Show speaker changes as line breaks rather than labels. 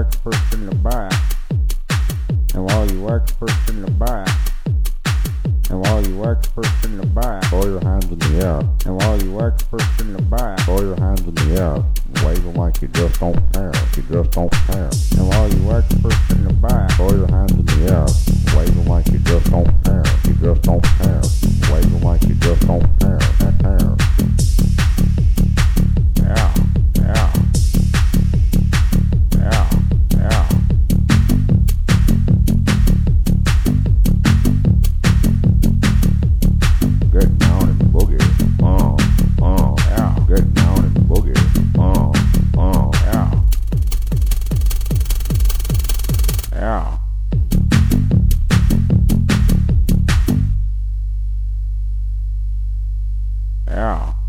work first in the back. And while you work first in the back. And while you work first in the back, throw your hands in the air. And while you work first in the back, throw your hands in the air. Wave them like you just don't care. You just don't care. And while you work first in the back, throw your hands in the air. Wave them like you just don't care. You just don't care. Wave them like you just don't care. Yeah, yeah. Yeah, yeah. Get down and boogie. Yeah. Get down and boogie. Yeah. Yeah. Yeah.